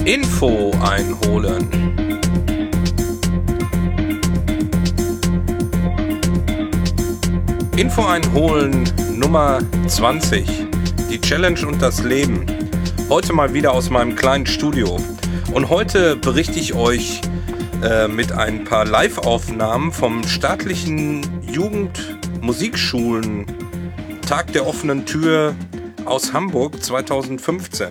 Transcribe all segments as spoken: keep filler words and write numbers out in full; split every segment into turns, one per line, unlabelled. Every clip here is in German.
Info einholen. Info einholen Nummer zwanzig. Die Challenge und das Leben. Heute mal wieder aus meinem kleinen Studio. Und heute berichte ich euch äh, mit ein paar Live-Aufnahmen vom staatlichen Jugendmusikschulen Tag der offenen Tür aus Hamburg zweitausendfünfzehn.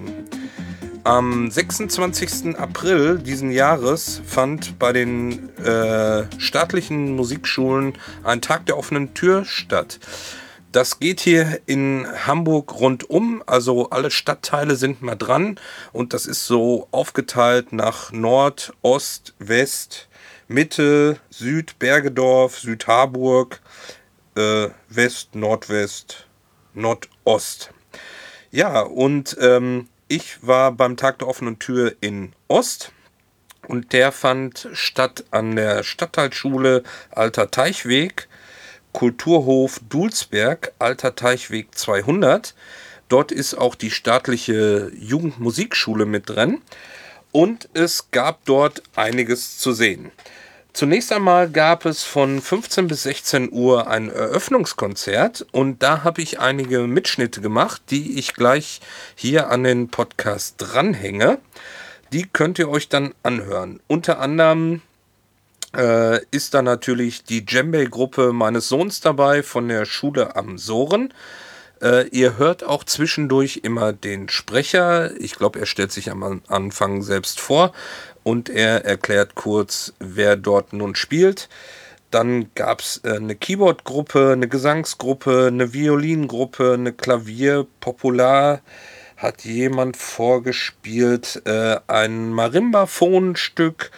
Am sechsundzwanzigsten April diesen Jahres fand bei den äh, staatlichen Musikschulen ein Tag der offenen Tür statt. Das geht hier in Hamburg rundum, also alle Stadtteile sind mal dran und das ist so aufgeteilt nach Nord, Ost, West, Mitte, Süd, Bergedorf, Südharburg, äh, West, Nordwest, Nordost. Ja, und ähm, ich war beim Tag der offenen Tür in Ost und der fand statt an der Stadtteilschule Alter Teichweg, Kulturhof Dulsberg, Alter Teichweg zweihundert. Dort ist auch die staatliche Jugendmusikschule mit drin und es gab dort einiges zu sehen. Zunächst einmal gab es von fünfzehn bis sechzehn Uhr ein Eröffnungskonzert und da habe ich einige Mitschnitte gemacht, die ich gleich hier an den Podcast dranhänge. Die könnt ihr euch dann anhören. Unter anderem äh, ist da natürlich die Djembe-Gruppe meines Sohns dabei von der Schule am Soren. Äh, ihr hört auch zwischendurch immer den Sprecher. Ich glaube, er stellt sich am Anfang selbst vor. Und er erklärt kurz, wer dort nun spielt. Dann gab es äh, eine Keyboard-Gruppe, eine Gesangsgruppe, eine Violingruppe, eine Klavier. Popular hat jemand vorgespielt, äh, ein Marimbaphonstück,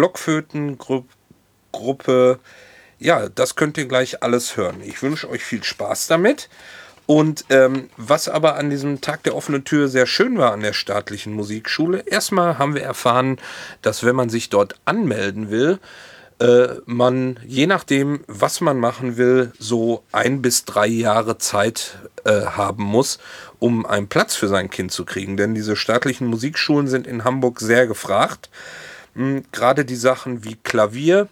Blockflötengruppe. Ja, das könnt ihr gleich alles hören. Ich wünsche euch viel Spaß damit. Und ähm, was aber an diesem Tag der offenen Tür sehr schön war an der staatlichen Musikschule, erstmal haben wir erfahren, dass wenn man sich dort anmelden will, äh, man je nachdem, was man machen will, so ein bis drei Jahre Zeit äh, haben muss, um einen Platz für sein Kind zu kriegen. Denn diese staatlichen Musikschulen sind in Hamburg sehr gefragt. Hm, gerade die Sachen wie Klavier,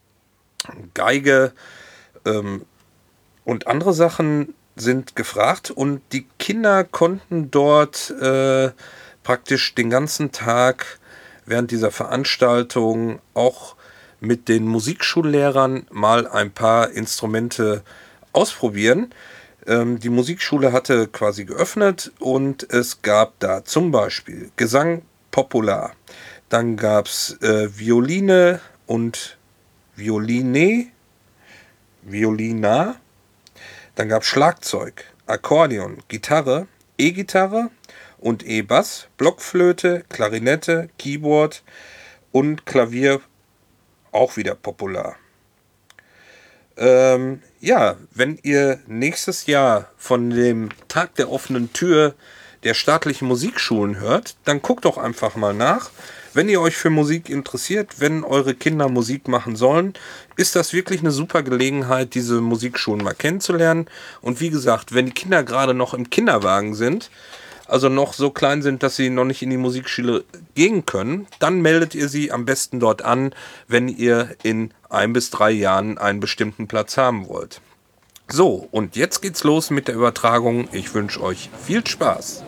Geige ähm, und andere Sachen sind gefragt und die Kinder konnten dort äh, praktisch den ganzen Tag während dieser Veranstaltung auch mit den Musikschullehrern mal ein paar Instrumente ausprobieren. Ähm, die Musikschule hatte quasi geöffnet und es gab da zum Beispiel Gesang Popular. Dann gab es äh, Violine und Violine, Violina. Dann gab es Schlagzeug, Akkordeon, Gitarre, E-Gitarre und E-Bass, Blockflöte, Klarinette, Keyboard und Klavier, auch wieder popular. Ähm, ja, wenn ihr nächstes Jahr von dem Tag der offenen Tür der staatlichen Musikschulen hört, dann guckt doch einfach mal nach. Wenn ihr euch für Musik interessiert, wenn eure Kinder Musik machen sollen, ist das wirklich eine super Gelegenheit, diese Musikschulen mal kennenzulernen. Und wie gesagt, wenn die Kinder gerade noch im Kinderwagen sind, also noch so klein sind, dass sie noch nicht in die Musikschule gehen können, dann meldet ihr sie am besten dort an, wenn ihr in ein bis drei Jahren einen bestimmten Platz haben wollt. So, und jetzt geht's los mit der Übertragung. Ich wünsche euch viel Spaß.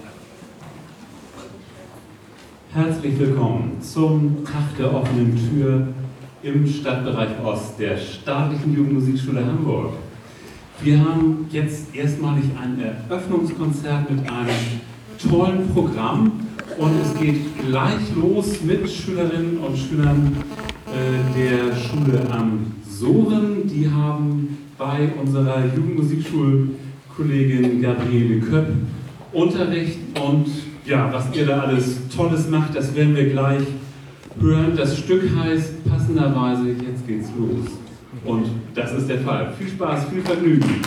Herzlich willkommen zum Tag der offenen Tür im Stadtbereich Ost der staatlichen Jugendmusikschule Hamburg. Wir haben jetzt erstmalig ein Eröffnungskonzert mit einem tollen Programm und es geht gleich los mit Schülerinnen und Schülern äh, der Schule am Soren. Die haben bei unserer Jugendmusikschulkollegin Gabriele Köpp Unterricht und ja, was ihr da alles Tolles macht, das werden wir gleich hören. Das Stück heißt passenderweise Jetzt geht's los. Und das ist der Fall. Viel Spaß, viel Vergnügen.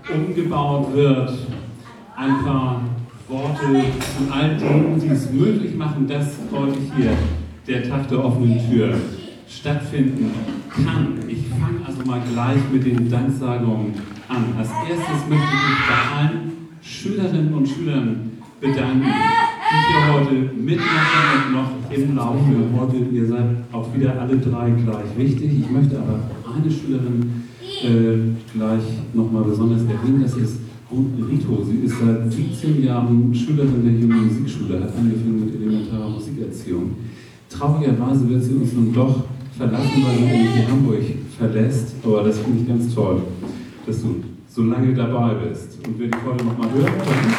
umgebaut wird. Ein paar Worte zu all denen, die es möglich machen, dass heute hier der Tag der offenen Tür stattfinden kann. Ich fange also mal gleich mit den Danksagungen an. Als erstes möchte ich mich bei allen Schülerinnen und Schülern bedanken, die hier heute mitmachen und noch im Laufe. Heute, ihr seid auch wieder alle drei gleich wichtig. Ich möchte aber eine Schülerin äh, gleich nochmal besonders erwähnen. Das ist Rito. Sie ist seit siebzehn Jahren Schülerin der Jungen Musikschule, hat angefangen mit elementarer Musikerziehung. Traurigerweise wird sie uns nun doch verlassen, weil sie nämlich Hamburg verlässt. Aber das finde ich ganz toll, dass du so lange dabei bist. Und wer dich heute nochmal hören kann.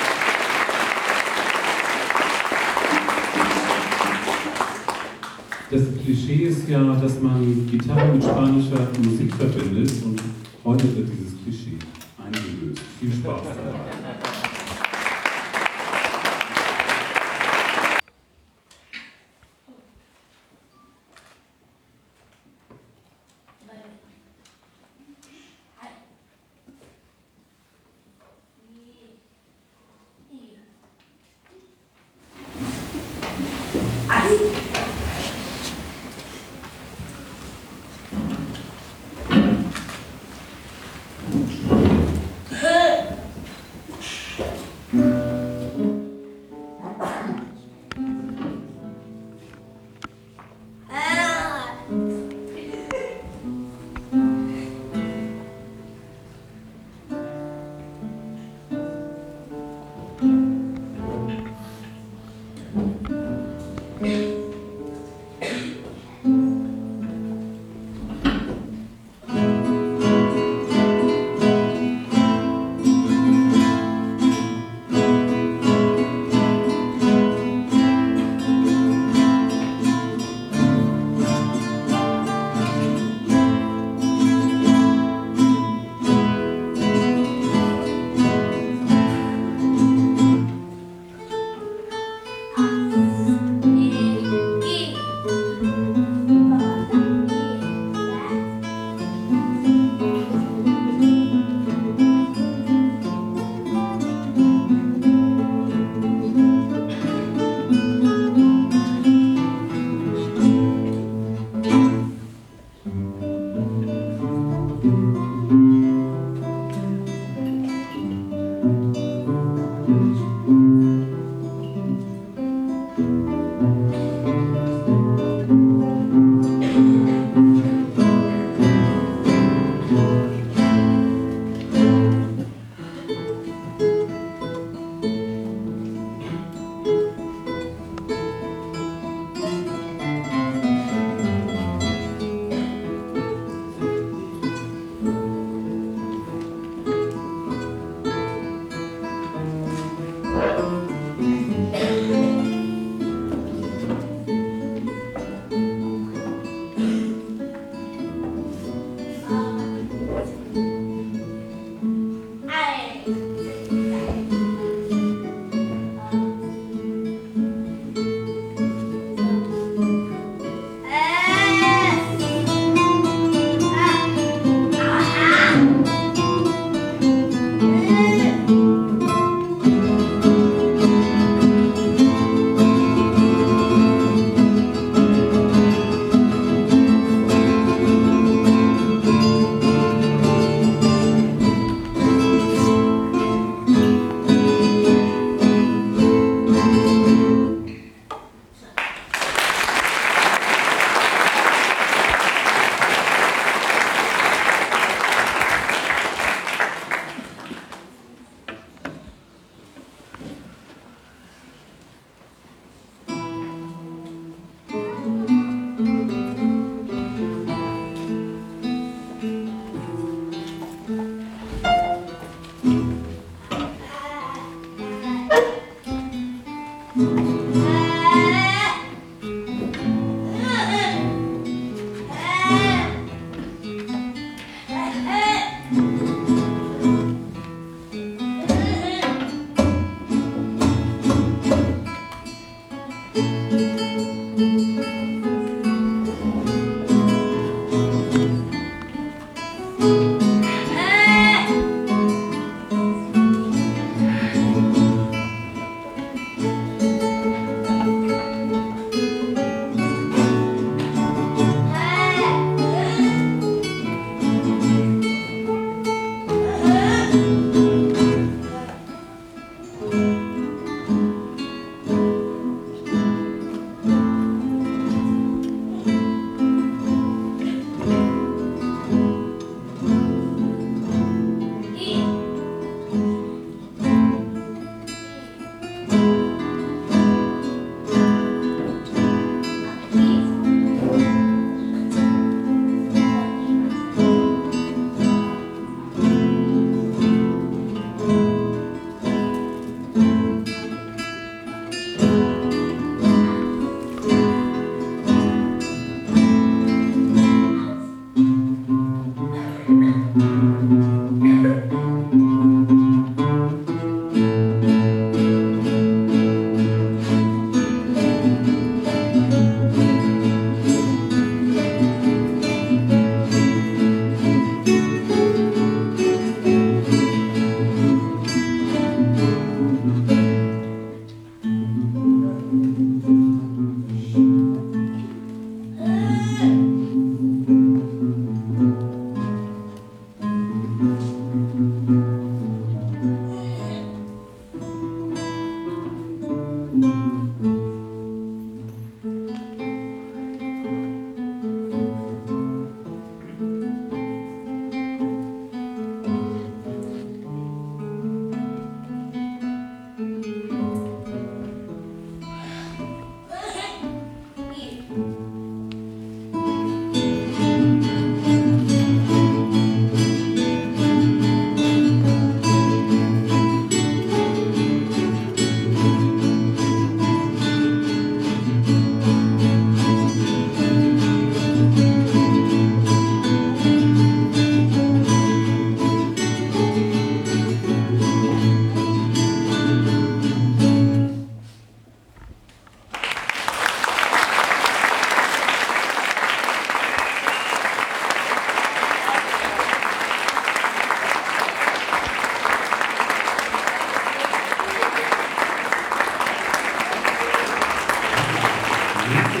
Das Klischee ist ja, dass man Gitarre mit spanischer Musik verbindet und heute wird dieses Klischee eingelöst. Viel Spaß dabei.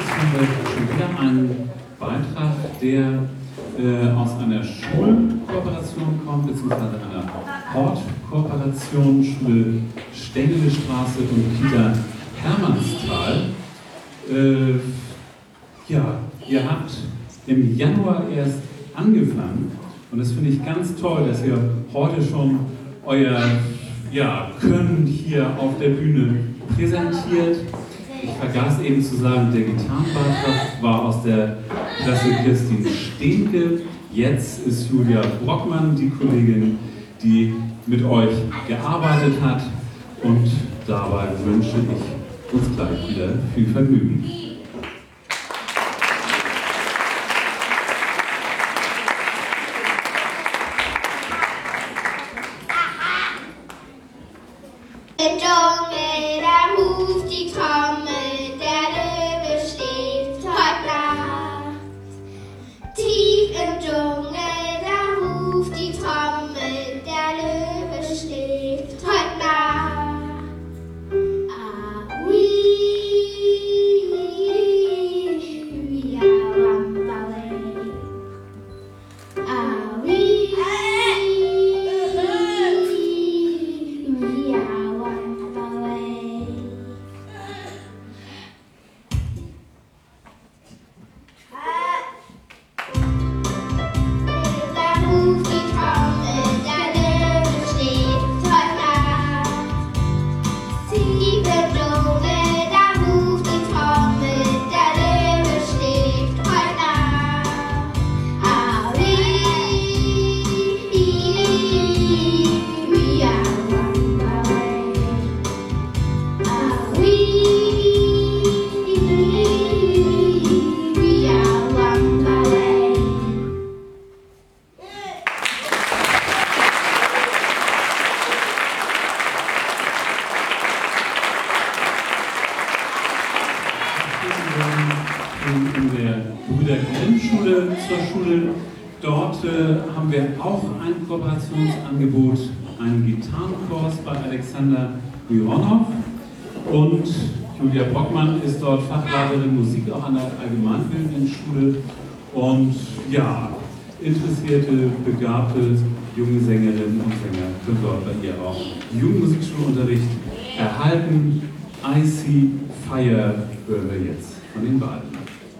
haben wir schon wieder einen Beitrag, der äh, aus einer Schulkooperation kommt, beziehungsweise einer Hortkooperation, Schule Stengelestraße und Kita Hermannsthal. Äh, ja, ihr habt im Januar erst angefangen und das finde ich ganz toll, dass ihr heute schon euer ja, Können hier auf der Bühne präsentiert. Ich vergaß eben zu sagen, der Gitarrenbeitrag war aus der Klasse Kirstin Stehnke. Jetzt ist Julia Brockmann die Kollegin, die mit euch gearbeitet hat. Und dabei wünsche ich uns gleich wieder viel Vergnügen.
Im Dschungel, da ruft die Trommel, der Löwe schläft heute Nacht. Tief im Dschungel, da ruft die Trommel, der Löwe schläft heute Nacht. Ah, wee, wee, ah, wambale. Ah, wee, wee, ah, wambale. Da ruft die Trommel, der Löwe schläft heute Nacht. Tief im Dschungel, da ruft die Trommel, der Löwe schläft heute Nacht. Ah, wee, wee, ah, wambale. Ah, wee, wee, ah, wambale.
In der Brüder Grimm-Schule zur Schule. Dort äh, haben wir auch ein Kooperationsangebot, einen Gitarrenkurs bei Alexander Mironov. Und Julia Brockmann ist dort Fachleiterin Musik auch an der allgemeinbildenden Schule. Und ja, interessierte, begabte junge Sängerinnen und Sänger können dort bei ihr auch Jugendmusikschulunterricht erhalten. I See Fire hören wir jetzt von den beiden.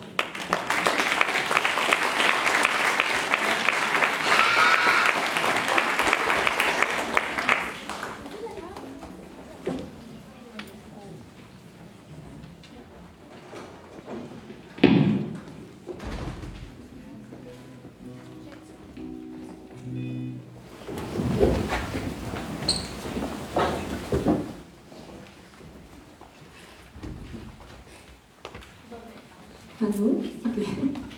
Hallo? Okay.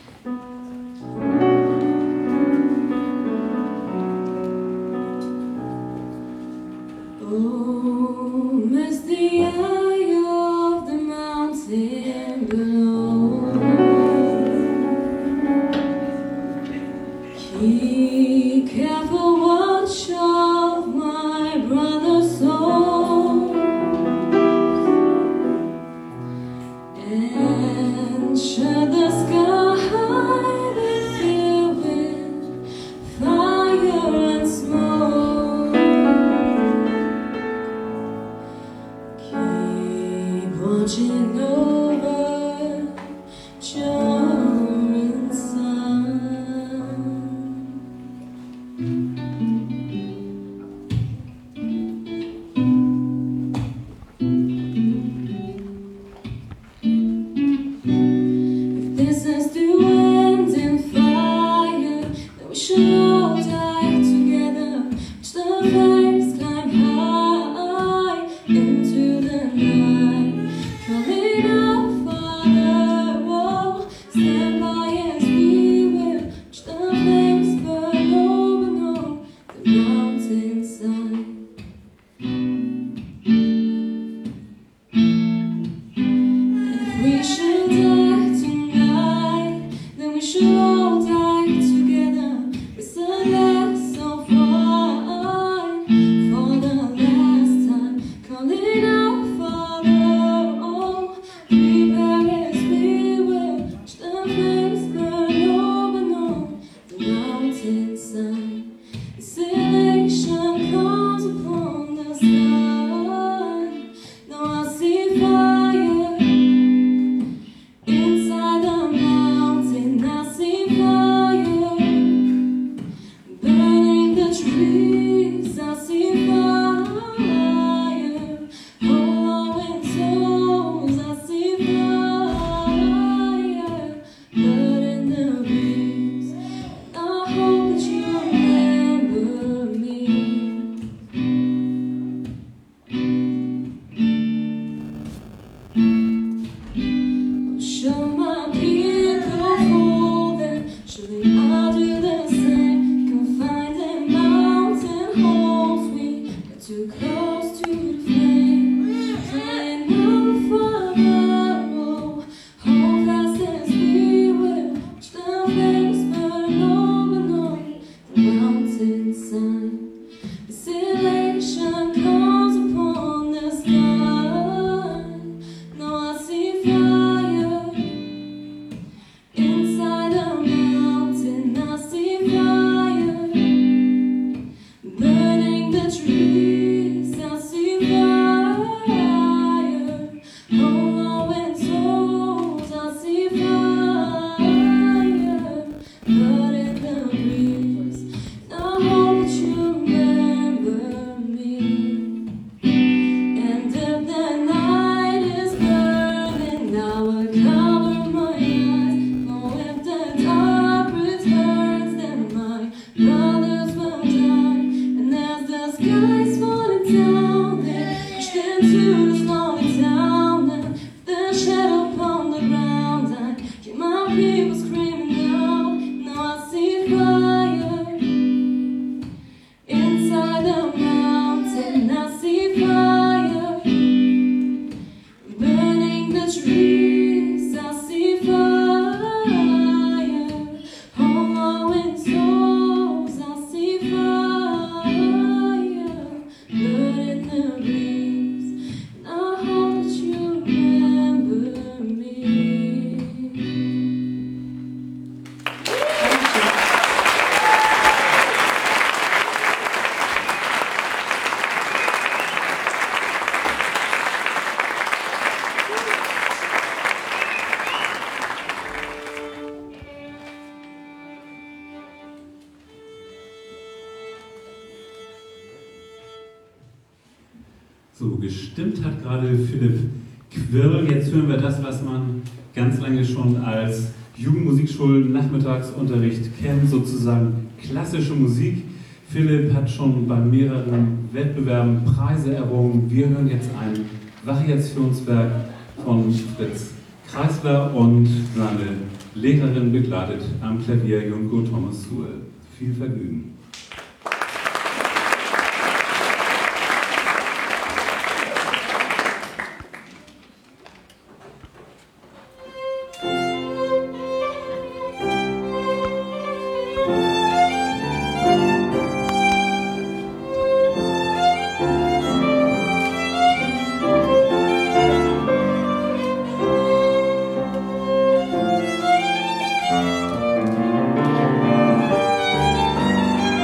Oh, miss the eye of the mountain below. Keep careful watch of my brother's soul. And shut the sky. people screaming out. Now I see fire inside the mountain. I see fire burning the trees. I see fire hollowing souls. I see fire burning the leaves. And I hope that you remember me.
So, gestimmt hat gerade Philipp Quirl. Jetzt hören wir das, was man ganz lange schon als Jugendmusikschulen-Nachmittagsunterricht kennt, sozusagen klassische Musik. Philipp hat schon bei mehreren Wettbewerben Preise errungen. Wir hören jetzt ein Variationswerk von Fritz Kreisler und seine Lehrerin begleitet am Klavier Junko Thomas Suhl. Viel Vergnügen.
Thank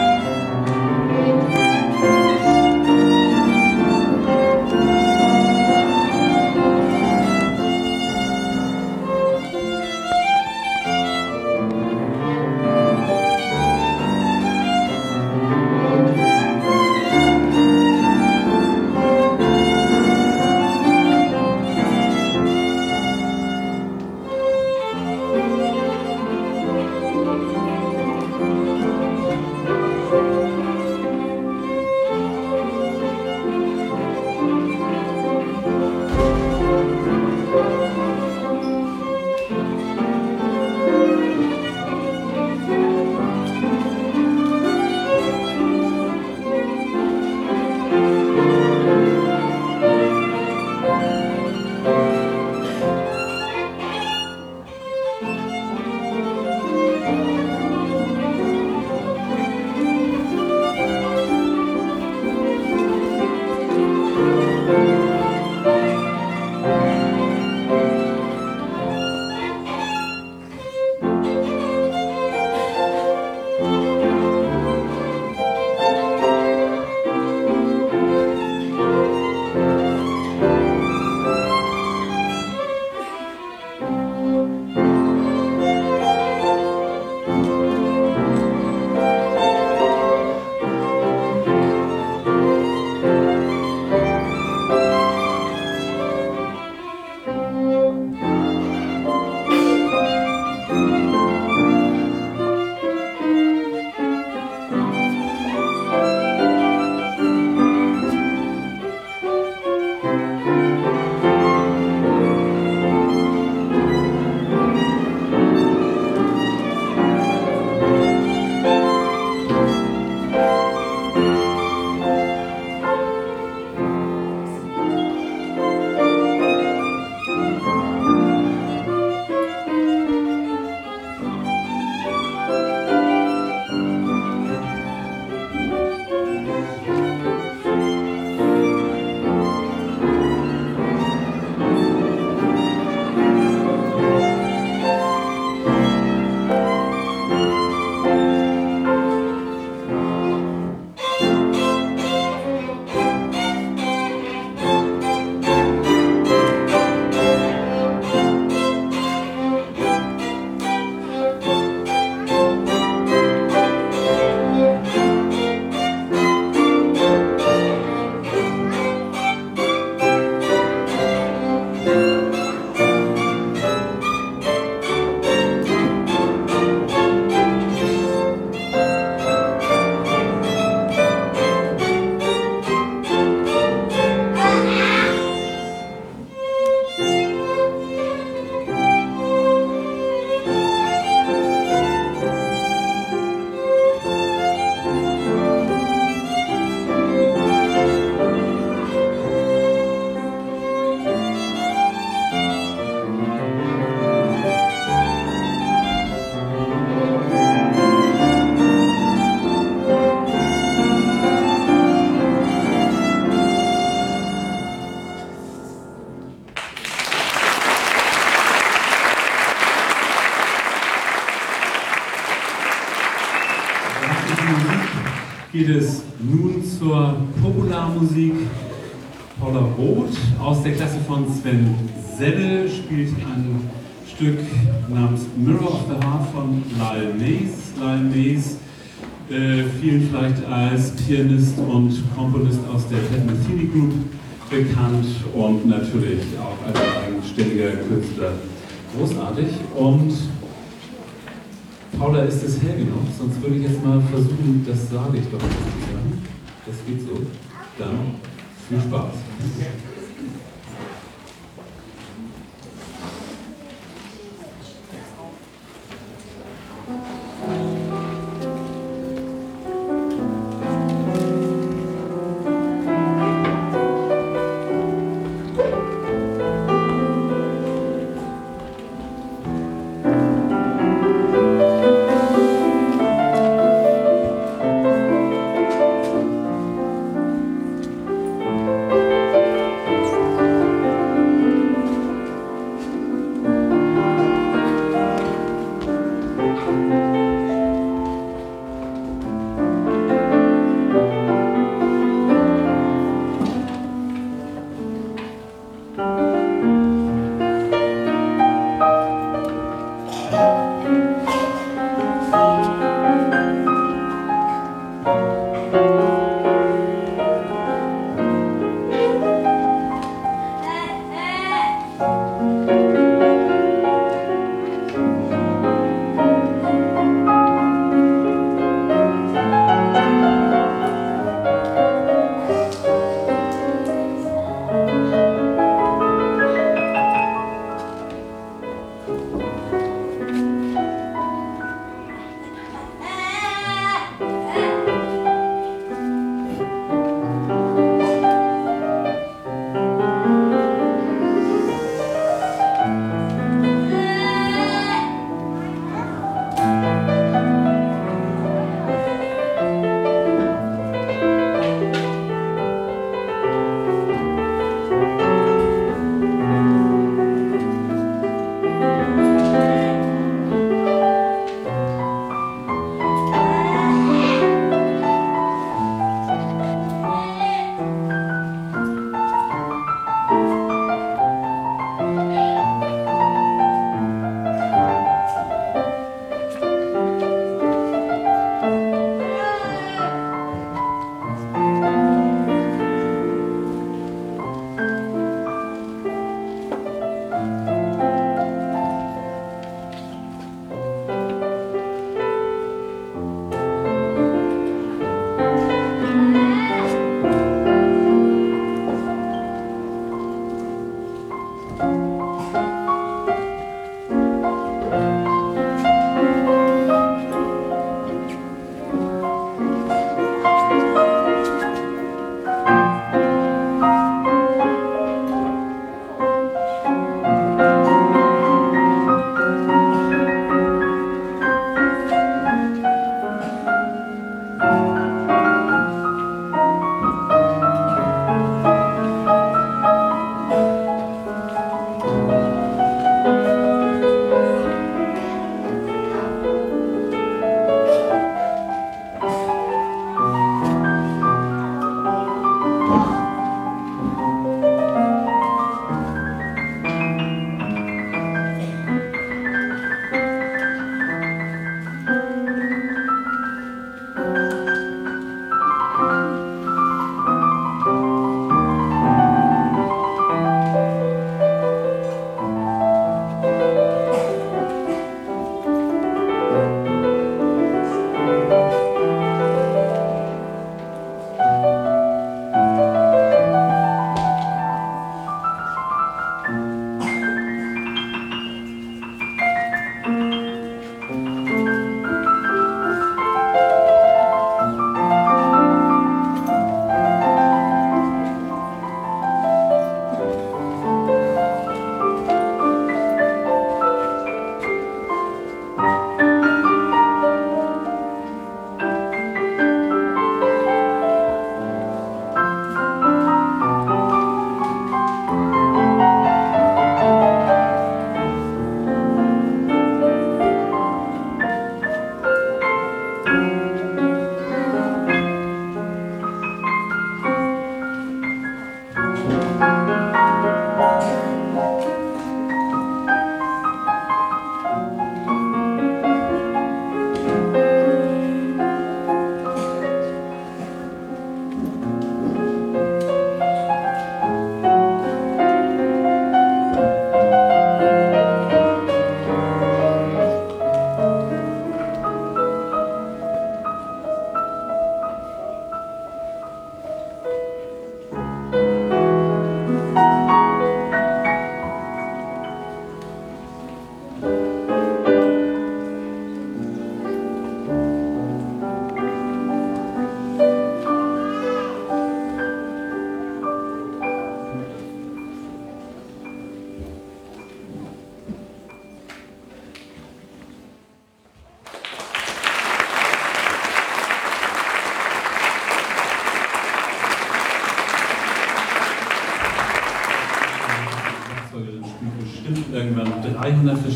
geht es nun zur Popularmusik. Paula Roth aus der Klasse von Sven Selle spielt ein Stück namens Mirror of the Heart von Lyle Mays. Lyle Mays, äh, vielen vielleicht als Pianist und Komponist aus der Pat Metheny Group bekannt und natürlich auch als eigenständiger Künstler großartig. Und Paula, ist es hell genug? Sonst würde ich jetzt mal versuchen, das sage ich doch nicht zu sagen. Das geht so. Dann viel Spaß.
Thank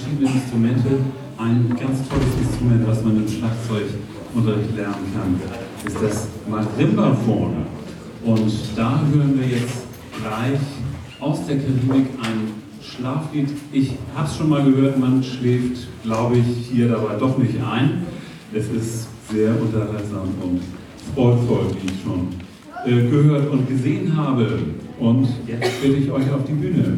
verschiedene Instrumente. Ein ganz tolles Instrument, was man im Schlagzeugunterricht lernen kann, ist das Marimbaphon. Und da hören wir jetzt gleich aus der Karibik ein Schlaflied. Ich habe es schon mal gehört, man schläft, glaube ich, hier dabei doch nicht ein. Es ist sehr unterhaltsam und freudvoll, wie ich schon äh, gehört und gesehen habe. Und jetzt bitte ich euch auf die Bühne.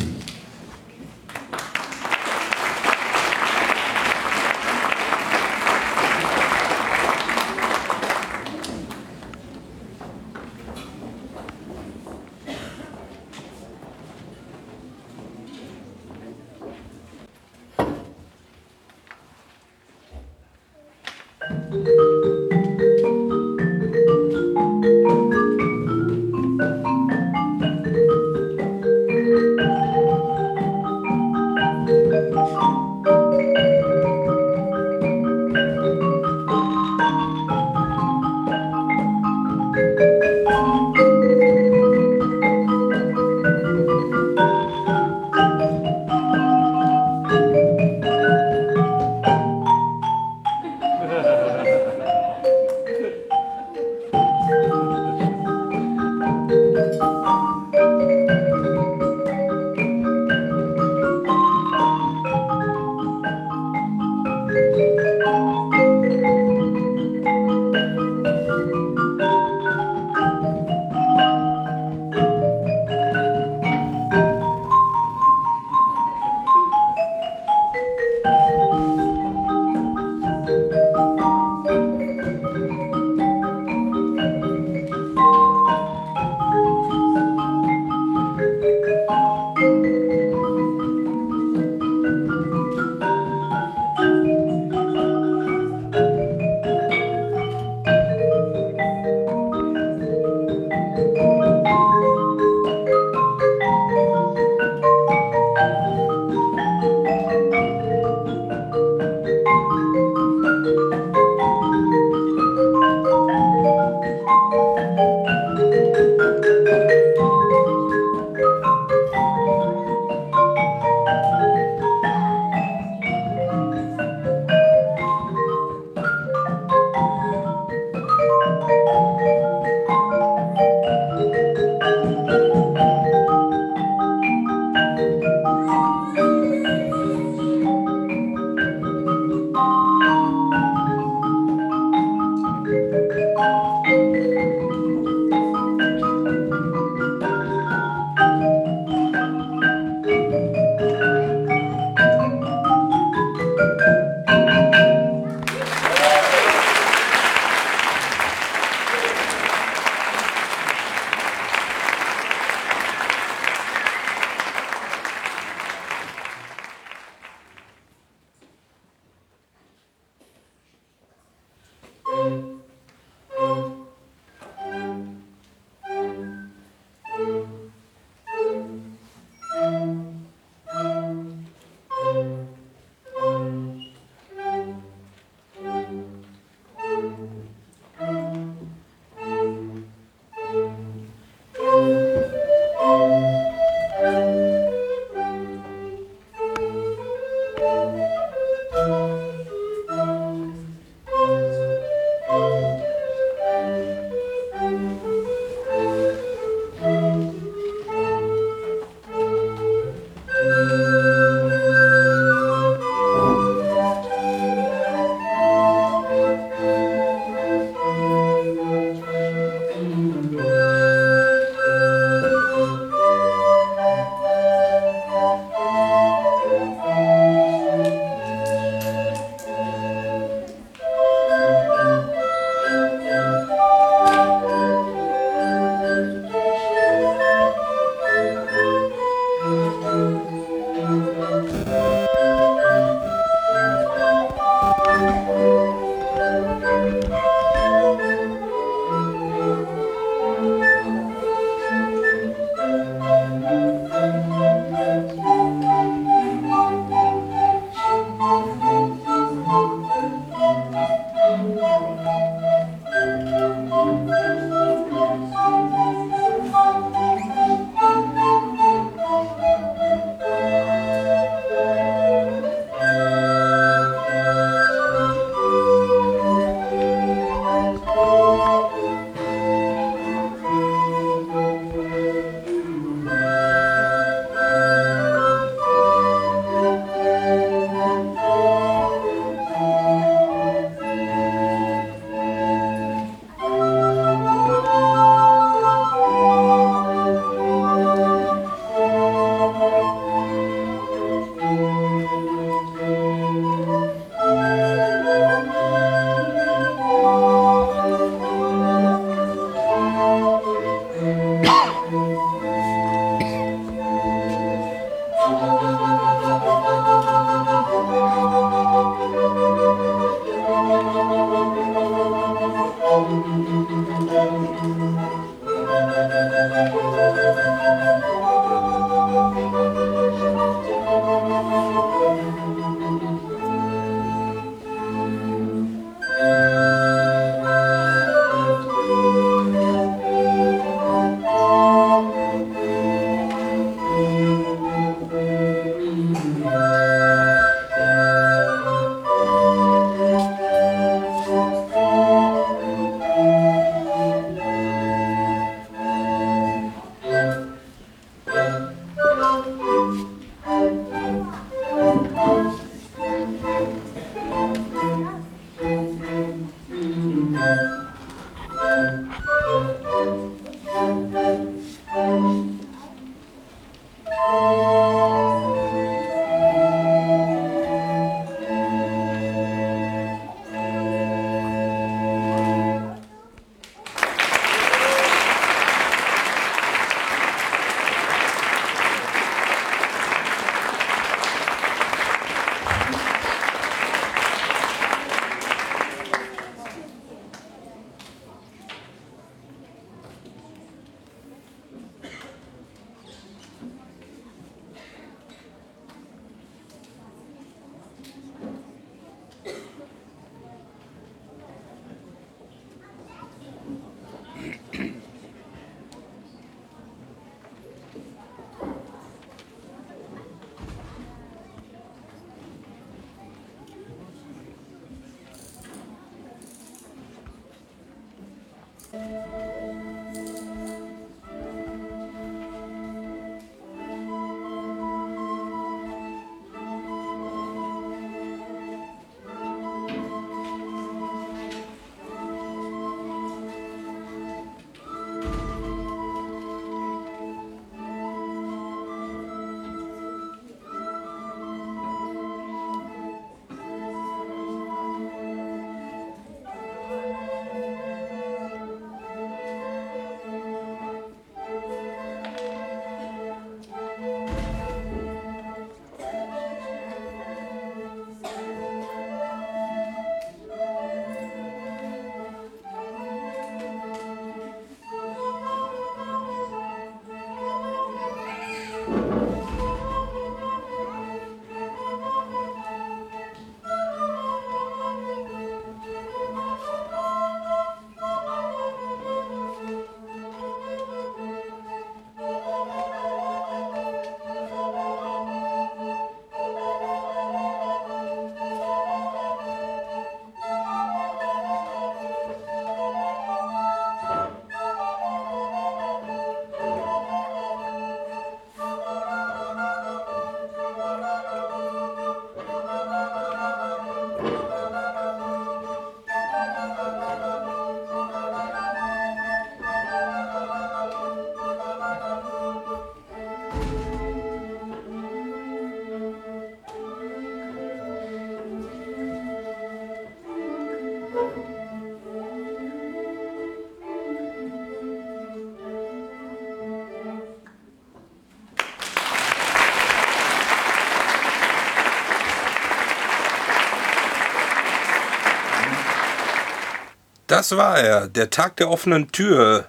Das war er, der Tag der offenen Tür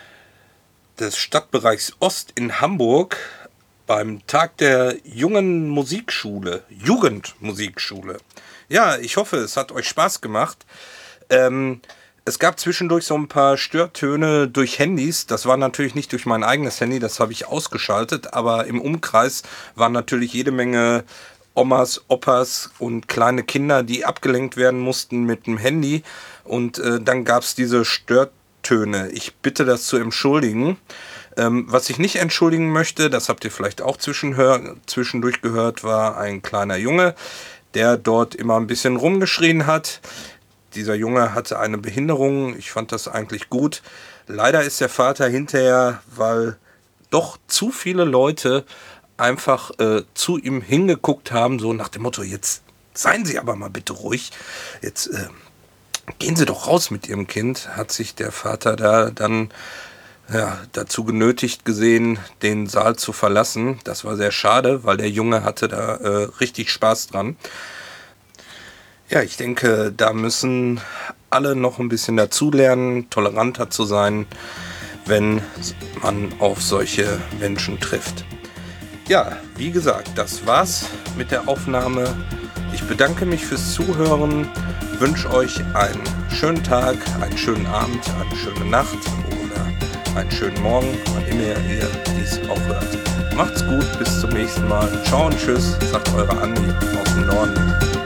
des Stadtbereichs Ost in Hamburg beim Tag der jungen Musikschule, Jugendmusikschule. Ja, ich hoffe, es hat euch Spaß gemacht. Ähm, es gab zwischendurch so ein paar Störtöne durch Handys. Das war natürlich nicht durch mein eigenes Handy, das habe ich ausgeschaltet. Aber im Umkreis waren natürlich jede Menge Omas, Opas und kleine Kinder, die abgelenkt werden mussten mit dem Handy. Und äh, dann gab es diese Störtöne. Ich bitte das zu entschuldigen. Ähm, was ich nicht entschuldigen möchte, das habt ihr vielleicht auch zwischenhör- zwischendurch gehört, war ein kleiner Junge, der dort immer ein bisschen rumgeschrien hat. Dieser Junge hatte eine Behinderung. Ich fand das eigentlich gut. Leider ist der Vater hinterher, weil doch zu viele Leute einfach äh, zu ihm hingeguckt haben, so nach dem Motto, jetzt seien Sie aber mal bitte ruhig, jetzt äh, gehen Sie doch raus mit Ihrem Kind, hat sich der Vater da dann ja, dazu genötigt gesehen, den Saal zu verlassen. Das war sehr schade, weil der Junge hatte da äh, richtig Spaß dran. Ja, ich denke, da müssen alle noch ein bisschen dazulernen, toleranter zu sein, wenn man auf solche Menschen trifft. Ja, wie gesagt, das war's mit der Aufnahme. Ich bedanke mich fürs Zuhören, wünsche euch einen schönen Tag, einen schönen Abend, eine schöne Nacht oder einen schönen Morgen, wann immer ihr dies auch hört. Macht's gut, bis zum nächsten Mal. Ciao und tschüss, sagt eure Andi aus dem Norden.